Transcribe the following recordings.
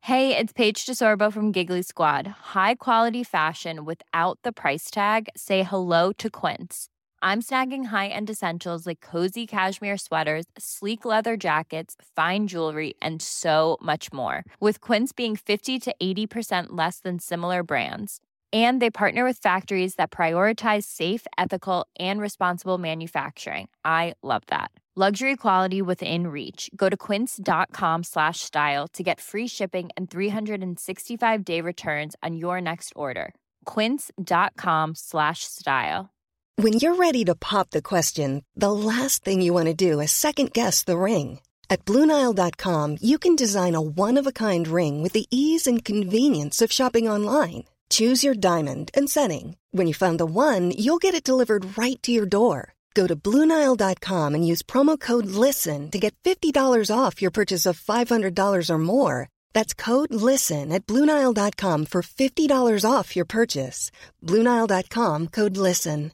Hey, it's Paige DeSorbo from Giggly Squad. High quality fashion without the price tag. Say hello to Quince. I'm snagging high-end essentials like cozy cashmere sweaters, sleek leather jackets, fine jewelry, and so much more. With Quince being 50 to 80% less than similar brands. And they partner with factories that prioritize safe, ethical, and responsible manufacturing. I love that. Luxury quality within reach. Go to quince.com/style to get free shipping and 365-day returns on your next order. Quince.com/style. When you're ready to pop the question, the last thing you want to do is second-guess the ring. At BlueNile.com, you can design a one-of-a-kind ring with the ease and convenience of shopping online. Choose your diamond and setting. When you find the one, you'll get it delivered right to your door. Go to BlueNile.com and use promo code LISTEN to get $50 off your purchase of $500 or more. That's code LISTEN at BlueNile.com for $50 off your purchase. BlueNile.com, code LISTEN.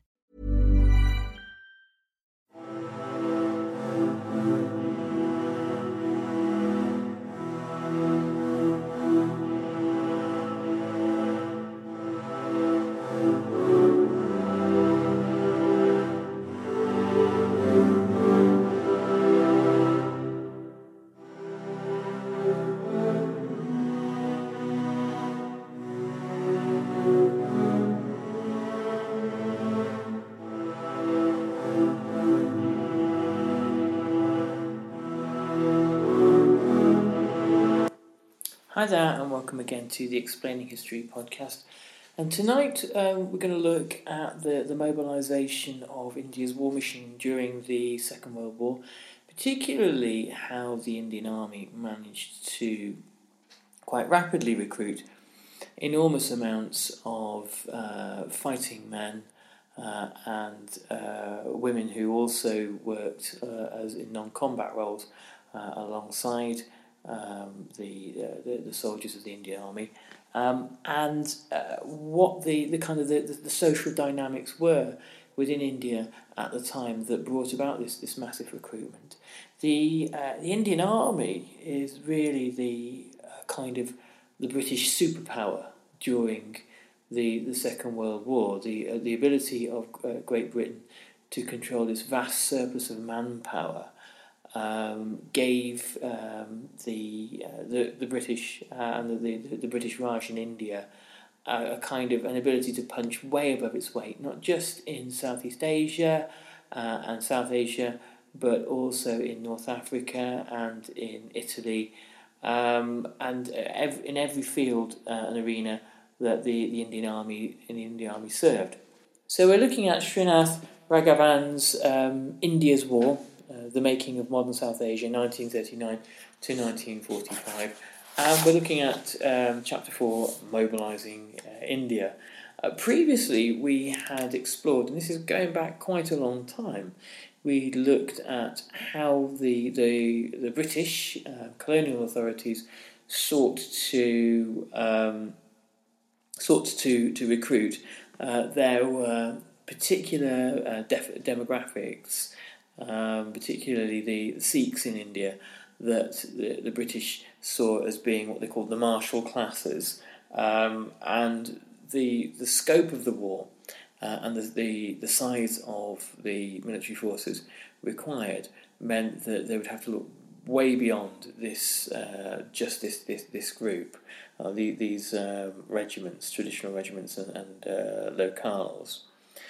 Hi there, and welcome again to the Explaining History podcast. And tonight we're going to look at the mobilisation of India's war machine during the Second World War, particularly how the Indian Army managed to quite rapidly recruit enormous amounts of fighting men and women who also worked as in non-combat roles alongside the soldiers of the Indian Army, and what the kind of the social dynamics were within India at the time that brought about this massive recruitment. The Indian Army is really the kind of the British superpower during the Second World War. The ability of Great Britain to control this vast surplus of manpower gave the British and the British Raj in India a kind of an ability to punch way above its weight, not just in Southeast Asia and South Asia, but also in North Africa and in Italy, and in every field and arena that the Indian Army served. So we're looking at Srinath Raghavan's India's War, the making of modern South Asia, 1939 to 1945. And we're looking at Chapter 4, Mobilising India. Previously, we had explored, and this is going back quite a long time, we looked at how the British colonial authorities sought to recruit. There were particular demographics, particularly the Sikhs in India, that the British saw as being what they called the martial classes, and the scope of the war and the size of the military forces required meant that they would have to look way beyond this group, these regiments, traditional regiments and locales.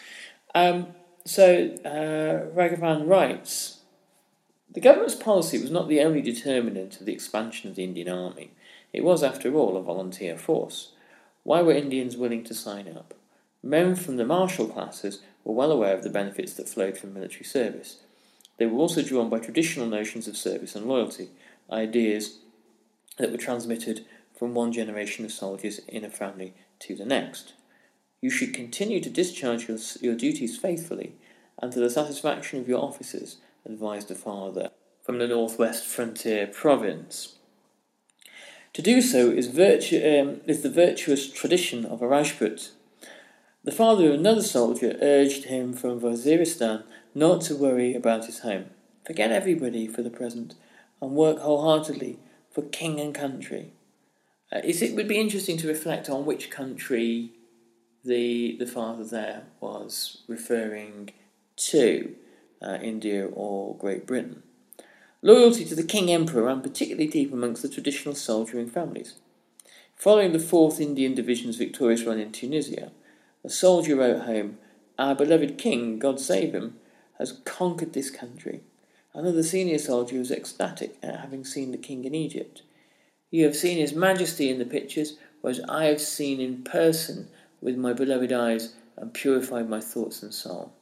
So Raghavan writes, the government's policy was not the only determinant of the expansion of the Indian Army. It was, after all, a volunteer force. Why were Indians willing to sign up? Men from the martial classes were well aware of the benefits that flowed from military service. They were also drawn by traditional notions of service and loyalty, ideas that were transmitted from one generation of soldiers in a family to the next. You should continue to discharge your duties faithfully and to the satisfaction of your officers, advised a father from the northwest frontier province. To do so is the virtuous tradition of a Rajput. The father of another soldier urged him from Waziristan not to worry about his home. Forget everybody for the present and work wholeheartedly for king and country. It would be interesting to reflect on which country the father there was referring to, India or Great Britain. Loyalty to the King Emperor ran particularly deep amongst the traditional soldiering families. Following the 4th Indian Division's victorious run in Tunisia, a soldier wrote home, "Our beloved King, God save him, has conquered this country." Another senior soldier was ecstatic at having seen the King in Egypt. "You have seen His Majesty in the pictures, whereas I have seen in person with my beloved eyes and purified my thoughts and soul."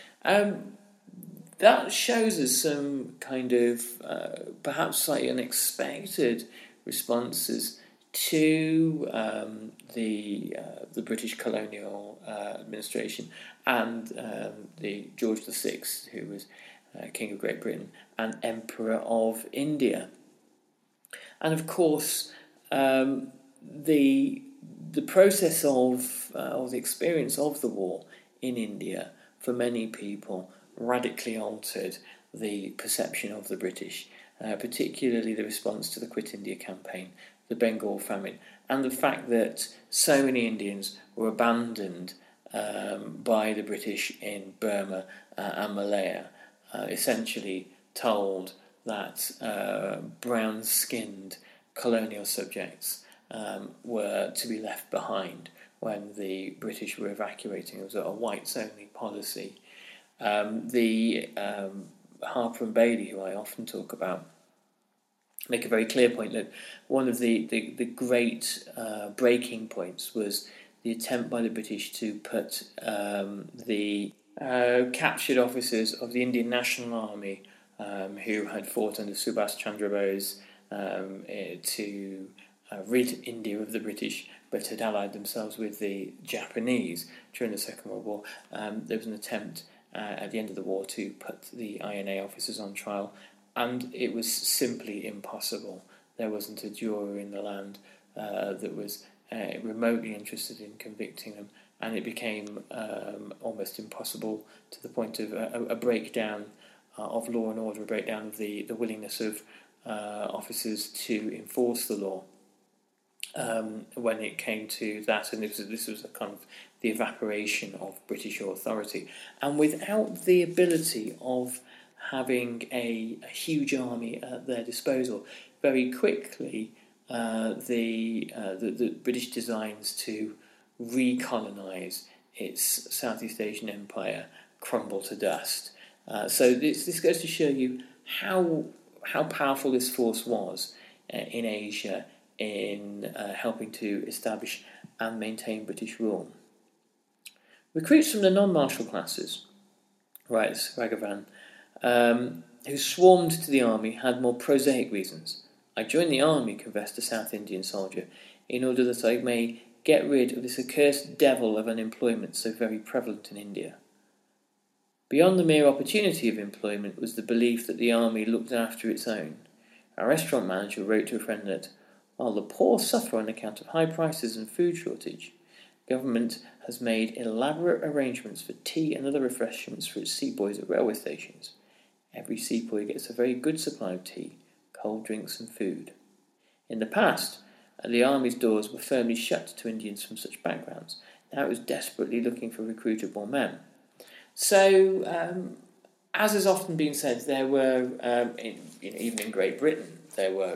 That shows us some kind of perhaps slightly unexpected responses to the British colonial administration and the George VI, who was King of Great Britain and Emperor of India. And of course, the process of or the experience of the war in India for many people radically altered the perception of the British, particularly the response to the Quit India campaign, the Bengal famine, and the fact that so many Indians were abandoned by the British in Burma and Malaya, essentially told that brown-skinned colonial subjects were to be left behind when the British were evacuating. It was a whites-only policy. The Harper and Bailey, who I often talk about, make a very clear point that one of the great breaking points was the attempt by the British to put the captured officers of the Indian National Army who had fought under Subhas Chandra Bose to rid India of the British, but had allied themselves with the Japanese during the Second World War. There was an attempt at the end of the war to put the INA officers on trial, and it was simply impossible. There wasn't a juror in the land that was remotely interested in convicting them, and it became almost impossible, to the point of a breakdown of law and order, a breakdown of the willingness of officers to enforce the law when it came to that. And this was a kind of the evaporation of British authority. And without the ability of having a huge army at their disposal, very quickly the British designs to recolonise its Southeast Asian empire crumble to dust. So this goes to show you how powerful this force was in Asia in helping to establish and maintain British rule. Recruits from the non-martial classes, writes Raghavan, who swarmed to the army, had more prosaic reasons. "I joined the army," confessed a South Indian soldier, "in order that I may get rid of this accursed devil of unemployment so very prevalent in India." Beyond the mere opportunity of employment was the belief that the army looked after its own. A restaurant manager wrote to a friend that, while the poor suffer on account of high prices and food shortage, government has made elaborate arrangements for tea and other refreshments for its sepoys at railway stations. Every sepoy gets a very good supply of tea, cold drinks and food. In the past, the army's doors were firmly shut to Indians from such backgrounds. Now it was desperately looking for recruitable men. So, as has often been said, there were, even in Great Britain, there were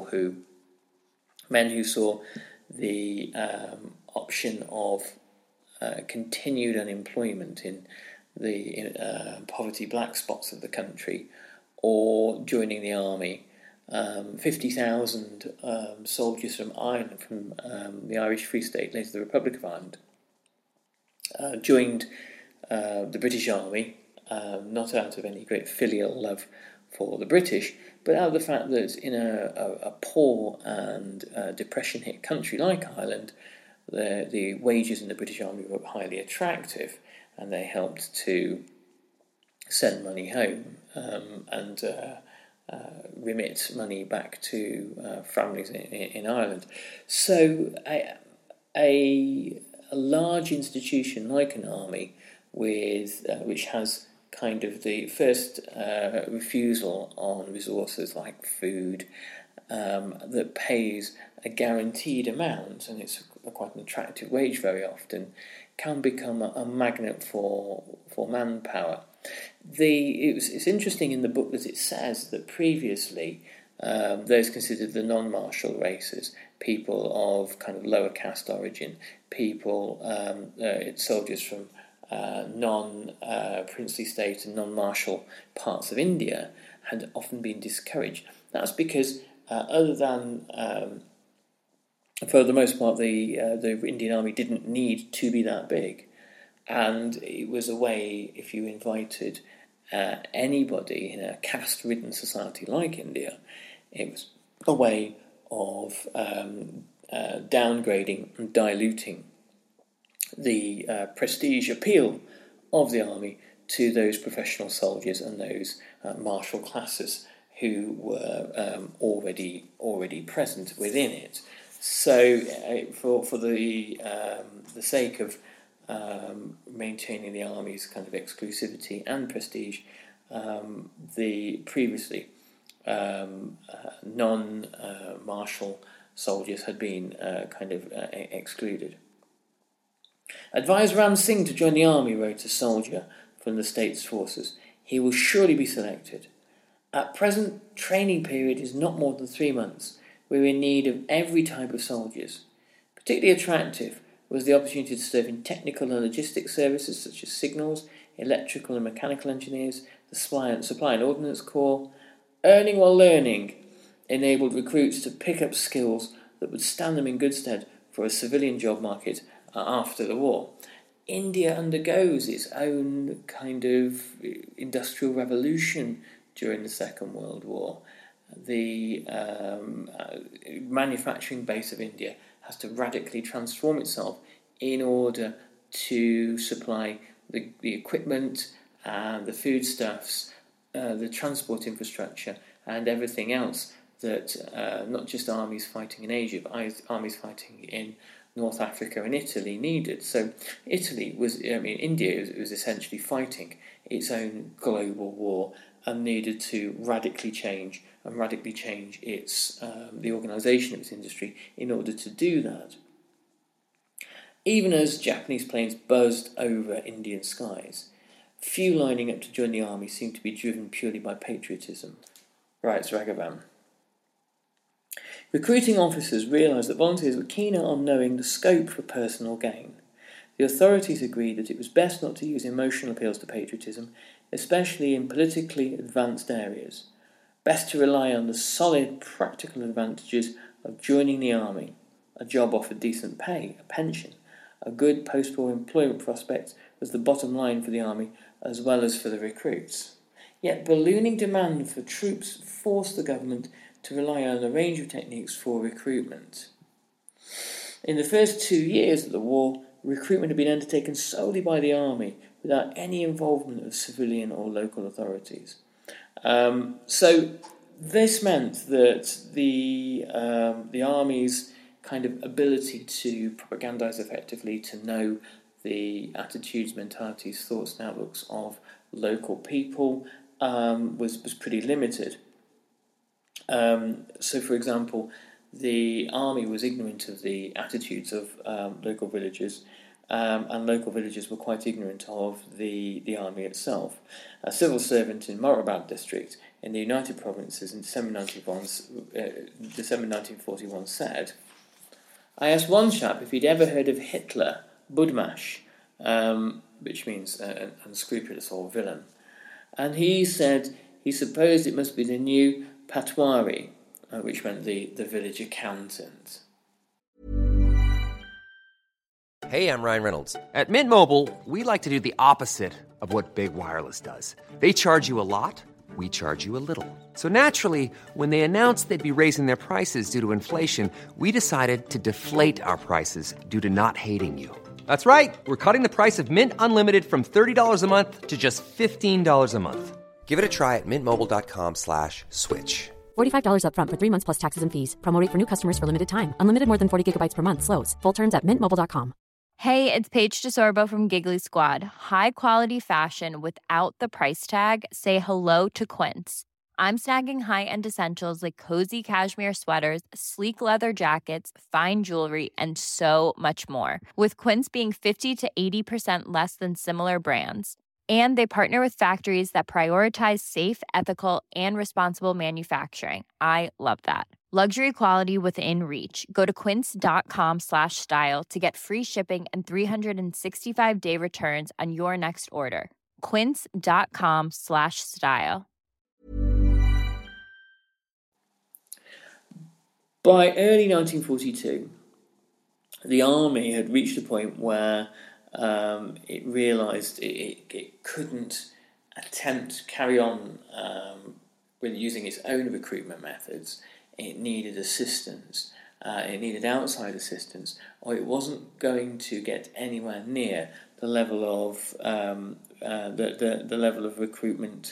men who saw the option of continued unemployment in the poverty black spots of the country, or joining the army. 50,000 soldiers from Ireland, from the Irish Free State, later the Republic of Ireland, joined the British Army, not out of any great filial love for the British, but out of the fact that in a poor and depression-hit country like Ireland, the wages in the British Army were highly attractive, and they helped to send money home and remit money back to families in Ireland. So a large institution like an army, with which has kind of the first refusal on resources like food, that pays a guaranteed amount, and it's quite an attractive wage very often, can become a magnet for manpower. It's interesting in the book that it says that previously those considered the non-martial races, people of kind of lower caste origin, people, soldiers from non-princely state and non-martial parts of India, had often been discouraged. That's because other than, for the most part, the Indian Army didn't need to be that big, and it was a way, if you invited anybody in a caste-ridden society like India, it was a way of downgrading and diluting the prestige appeal of the army to those professional soldiers and those martial classes who were already present within it. So, for the sake of maintaining the army's kind of exclusivity and prestige, the previously non-martial soldiers had been excluded. Advise Ram Singh to join the army, wrote a soldier from the state's forces. He will surely be selected. At present, training period is not more than 3 months. We're in need of every type of soldiers. Particularly attractive was the opportunity to serve in technical and logistic services such as signals, electrical and mechanical engineers, the supply and ordnance corps. Earning while learning enabled recruits to pick up skills that would stand them in good stead for a civilian job market after the war. India undergoes its own kind of industrial revolution during the Second World War. The manufacturing base of India has to radically transform itself in order to supply the equipment and the foodstuffs, the transport infrastructure, and everything else that not just armies fighting in Asia, but armies fighting in North Africa and Italy needed. So India was essentially fighting its own global war and needed to radically change its the organisation of its industry in order to do that. Even as Japanese planes buzzed over Indian skies, few lining up to join the army seemed to be driven purely by patriotism, writes Raghavan. Recruiting officers realised that volunteers were keener on knowing the scope for personal gain. The authorities agreed that it was best not to use emotional appeals to patriotism, especially in politically advanced areas. Best to rely on the solid practical advantages of joining the army. A job offered decent pay, a pension, a good post-war employment prospect was the bottom line for the army as well as for the recruits. Yet ballooning demand for troops forced the government to rely on a range of techniques for recruitment. In the first 2 years of the war, recruitment had been undertaken solely by the army without any involvement of civilian or local authorities. So this meant that the army's kind of ability to propagandise effectively, to know the attitudes, mentalities, thoughts and outlooks of local people was pretty limited. So, for example, the army was ignorant of the attitudes of local villagers, and local villagers were quite ignorant of the army itself. A civil servant in Morabad district in the United Provinces in December 1941 said, I asked one chap if he'd ever heard of Hitler, Budmash, which means an unscrupulous or villain, and he said he supposed it must be the new Patwari, which meant the village accountant. Hey, I'm Ryan Reynolds. At Mint Mobile, we like to do the opposite of what Big Wireless does. They charge you a lot, we charge you a little. So naturally, when they announced they'd be raising their prices due to inflation, we decided to deflate our prices due to not hating you. That's right. We're cutting the price of Mint Unlimited from $30 a month to just $15 a month. Give it a try at mintmobile.com/switch. $45 up front for 3 months plus taxes and fees. Promo rate for new customers for limited time. Unlimited more than 40 gigabytes per month. Slows full terms at mintmobile.com. Hey, it's Paige DeSorbo from Giggly Squad. High quality fashion without the price tag. Say hello to Quince. I'm snagging high-end essentials like cozy cashmere sweaters, sleek leather jackets, fine jewelry, and so much more. With Quince being 50 to 80% less than similar brands. And they partner with factories that prioritize safe, ethical, and responsible manufacturing. I love that. Luxury quality within reach. Go to quince.com/style to get free shipping and 365-day returns on your next order. Quince.com/style. By early 1942, the army had reached a point where it realised it couldn't attempt to carry on with using its own recruitment methods. It needed assistance. It needed outside assistance, or it wasn't going to get anywhere near the level of the level of recruitment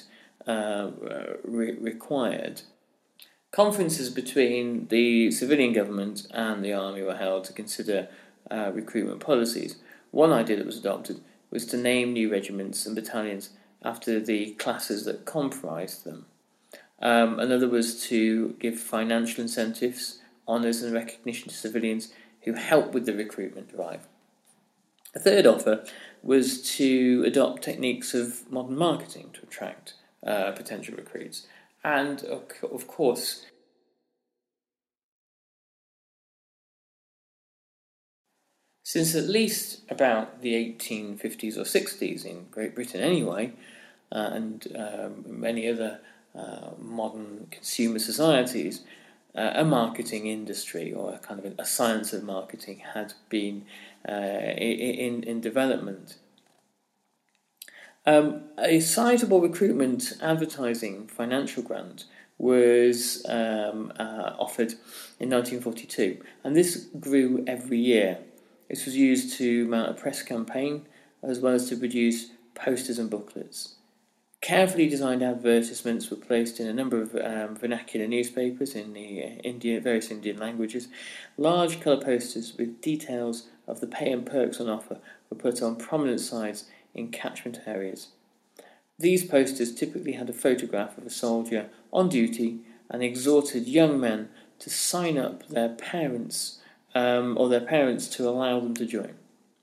required. Conferences between the civilian government and the army were held to consider recruitment policies. One idea that was adopted was to name new regiments and battalions after the classes that comprised them. Another was to give financial incentives, honours and recognition to civilians who helped with the recruitment drive. A third offer was to adopt techniques of modern marketing to attract potential recruits. And, of course, since at least about the 1850s or 60s, in Great Britain anyway, and many other modern consumer societies, a marketing industry, or a kind of a science of marketing, had been in development. A sizable recruitment advertising financial grant was offered in 1942, and this grew every year. This was used to mount a press campaign, as well as to produce posters and booklets. Carefully designed advertisements were placed in a number of vernacular newspapers in the various Indian languages. Large colour posters with details of the pay and perks on offer were put on prominent signs in catchment areas. These posters typically had a photograph of a soldier on duty and exhorted young men to sign up their parents or their parents to allow them to join.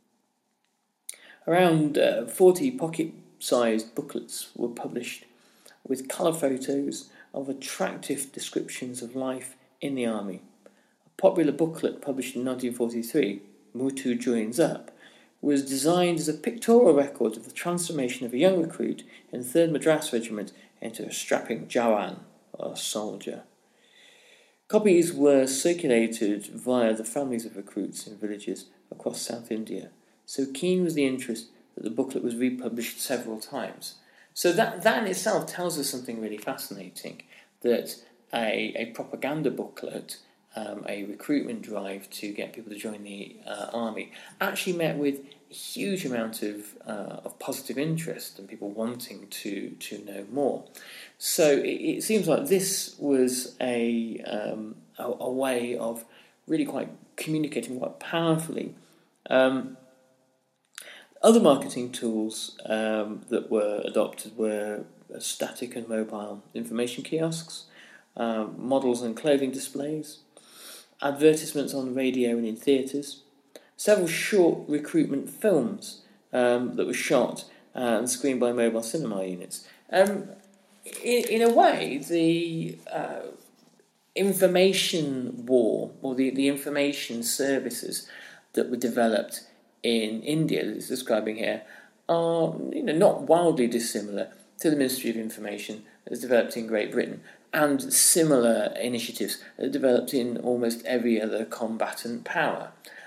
Around 40 pocket-sized booklets were published with colour photos of attractive descriptions of life in the army. A popular booklet published in 1943, Mutu Joins Up, was designed as a pictorial record of the transformation of a young recruit in the 3rd Madras Regiment into a strapping Jawan, or soldier. Copies were circulated via the families of recruits in villages across South India. So keen was the interest that the booklet was republished several times. So that in itself tells us something really fascinating, that a propaganda booklet, a recruitment drive to get people to join the army, actually met with a huge amount of positive interest and people wanting to know more. So it seems like this was a way of really quite communicating quite powerfully. Other marketing tools that were adopted were static and mobile information kiosks, models and clothing displays, advertisements on radio and in theatres, several short recruitment films that were shot and screened by mobile cinema units. In a way, the information war, or the information services that were developed in India, that it's describing here, are not wildly dissimilar to the Ministry of Information that is developed in Great Britain, and similar initiatives that are developed in almost every other combatant power.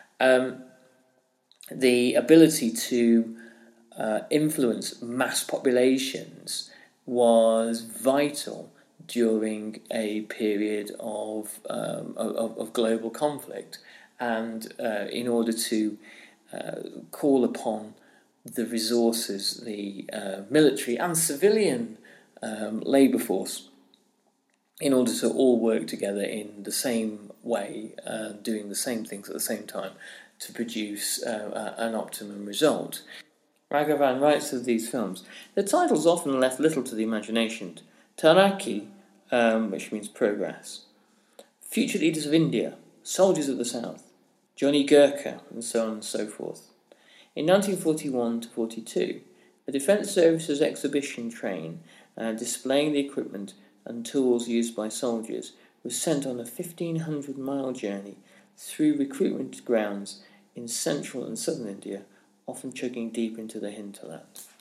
The ability to influence mass populations was vital during a period of global conflict, and in order to call upon the resources, the military and civilian labour force, in order to all work together in the same way, doing the same things at the same time, to produce an optimum result. Raghavan writes of these films, the titles often left little to the imagination. Taraki which means progress. Future leaders of India, soldiers of the South, Johnny Gurkha, and so on and so forth. In 1941 to 42, a Defence Services exhibition train displaying the equipment and tools used by soldiers was sent on a 1,500-mile journey through recruitment grounds in central and southern India, often chugging deep into the hinterland.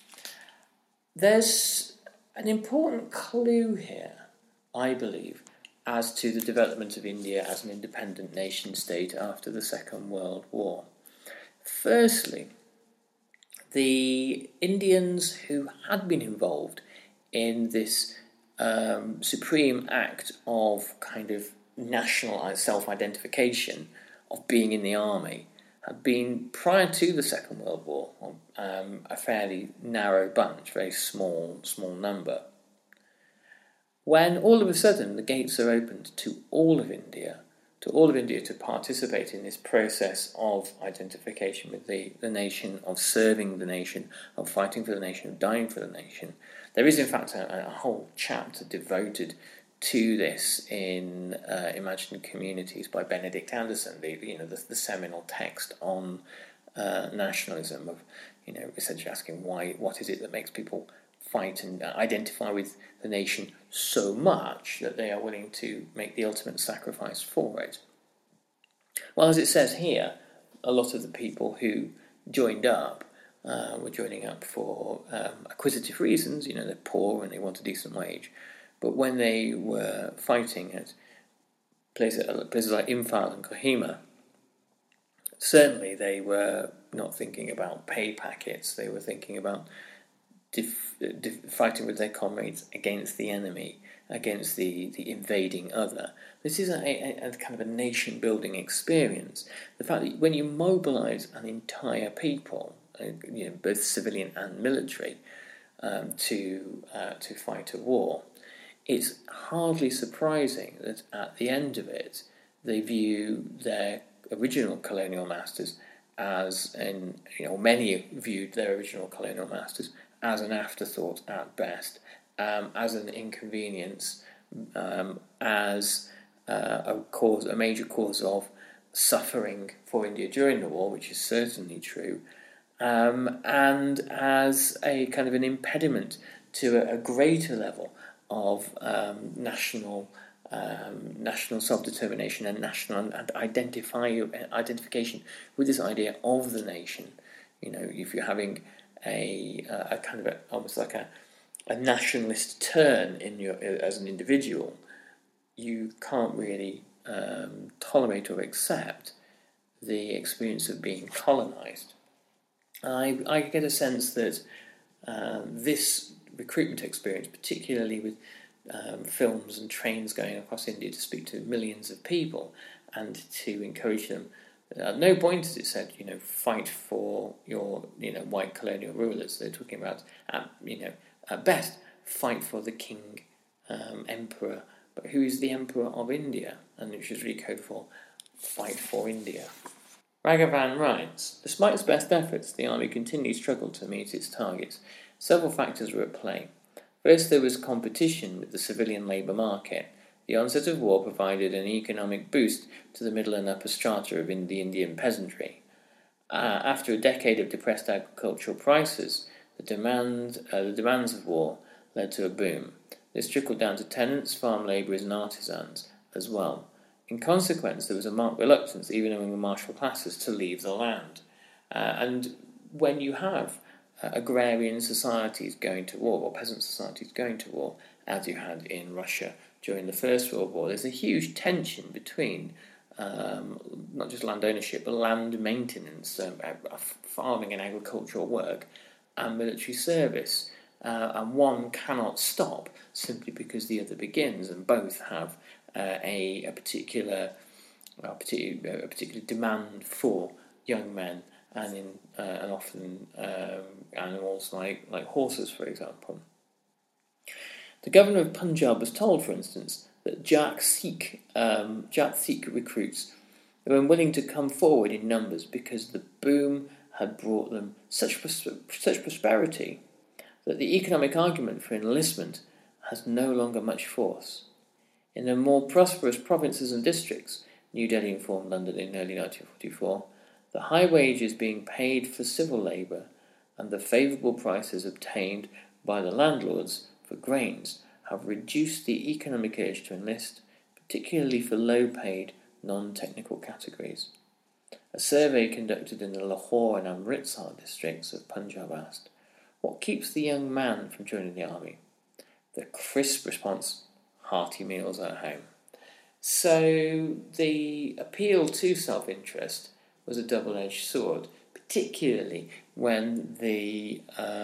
There's an important clue here, I believe, as to the development of India as an independent nation-state after the Second World War. Firstly, the Indians who had been involved in this supreme act of kind of national self-identification of being in the army had been, prior to the Second World War, a fairly narrow bunch, very small number. When all of a sudden the gates are opened to all of India to participate in this process of identification with the nation, of serving the nation, of fighting for the nation, of dying for the nation. There is in fact a whole chapter devoted to this in Imagined Communities by Benedict Anderson, the seminal text on nationalism, of essentially asking what is it that makes people fight and identify with the nation so much that they are willing to make the ultimate sacrifice for it. Well, as it says here, a lot of the people who joined up were joining up for acquisitive reasons. They're poor and they want a decent wage. But when they were fighting at places like Imphal and Kohima, certainly they were not thinking about pay packets. They were thinking about fighting with their comrades against the enemy, against the invading other. This is a kind of a nation-building experience. The fact that when you mobilise an entire people, both civilian and military, to fight a war, it's hardly surprising that at the end of it, they view their original colonial masters many viewed their original colonial masters as an afterthought at best, as an inconvenience, as a major cause of suffering for India during the war, which is certainly true, and as a kind of an impediment to a greater level of national self-determination and national identification with this idea of the nation. If you're having a kind of almost like a nationalist turn as an individual, you can't really tolerate or accept the experience of being colonised. I get a sense that this recruitment experience, particularly with films and trains going across India to speak to millions of people and to encourage them, at no point is it said, fight for your, white colonial rulers. They're talking about, at best, fight for the king, emperor, but who is the emperor of India, and which is really code for fight for India. Raghavan writes, despite its best efforts, the army continued to struggle to meet its targets. Several factors were at play. First, there was competition with the civilian labour market. The onset of war provided an economic boost to the middle and upper strata of the Indian peasantry. After a decade of depressed agricultural prices, the demands of war led to a boom. This trickled down to tenants, farm labourers and artisans as well. In consequence, there was a marked reluctance, even among the martial classes, to leave the land. And when you have agrarian societies going to war, or peasant societies going to war, as you had in Russia during the First World War, there's a huge tension between not just land ownership, but land maintenance, farming and agricultural work, and military service. And one cannot stop simply because the other begins, and both have a particular demand for young men, and often animals like horses, for example. The governor of Punjab was told, for instance, that Jat Sikh recruits were unwilling to come forward in numbers because the boom had brought them such prosperity that the economic argument for enlistment has no longer much force. In the more prosperous provinces and districts, New Delhi informed London in early 1944, the high wages being paid for civil labour and the favourable prices obtained by the landlords for grains have reduced the economic urge to enlist, particularly for low-paid, non-technical categories. A survey conducted in the Lahore and Amritsar districts of Punjab asked, what keeps the young man from joining the army? The crisp response, hearty meals at home. So the appeal to self-interest was a double-edged sword, particularly when the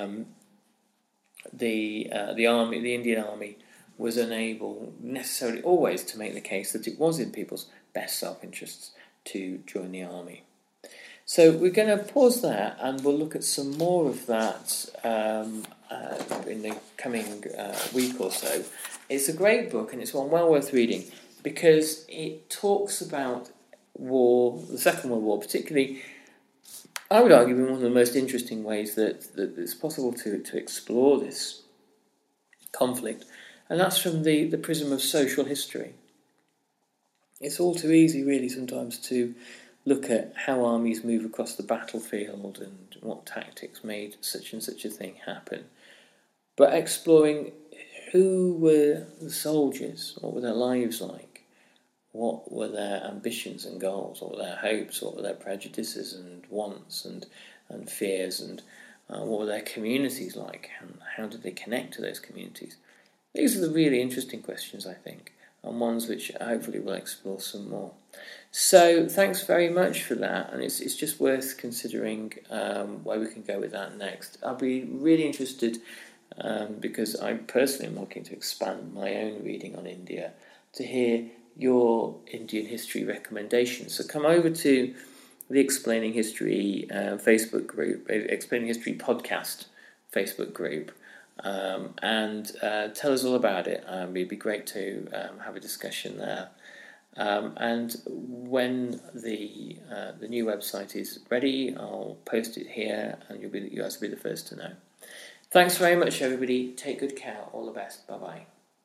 Indian Army was unable necessarily always to make the case that it was in people's best self-interests to join the army. So we're going to pause there and we'll look at some more of that in the coming week or so. It's a great book and it's one well worth reading because it talks about war, the Second World War, particularly, I would argue, in one of the most interesting ways that it's possible to explore this conflict, and that's from the prism of social history. It's all too easy, really, sometimes to look at how armies move across the battlefield and what tactics made such and such a thing happen. But exploring who were the soldiers, what were their lives like, what were their ambitions and goals, what were their hopes, what were their prejudices and wants and fears, and what were their communities like, and how did they connect to those communities? These are the really interesting questions, I think, and ones which hopefully we'll explore some more. So thanks very much for that, and it's just worth considering where we can go with that next. I'll be really interested because I personally am looking to expand my own reading on India, to hear your Indian history recommendations. So come over to the Explaining History Facebook group, Explaining History podcast Facebook group, and tell us all about it. It'd be great to have a discussion there. And when the new website is ready, I'll post it here, and you guys will be the first to know. Thanks very much, everybody. Take good care. All the best. Bye-bye.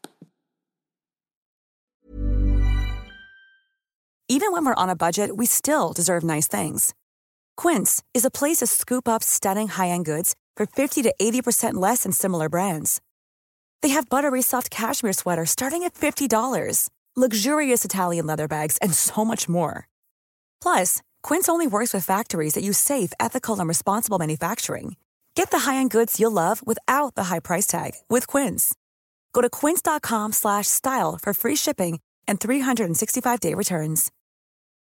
Even when we're on a budget, we still deserve nice things. Quince is a place to scoop up stunning high-end goods for 50 to 80% less than similar brands. They have buttery soft cashmere sweaters starting at $50, luxurious Italian leather bags, and so much more. Plus, Quince only works with factories that use safe, ethical, and responsible manufacturing. Get the high-end goods you'll love without the high price tag with Quince. Go to quince.com/style for free shipping and 365-day returns.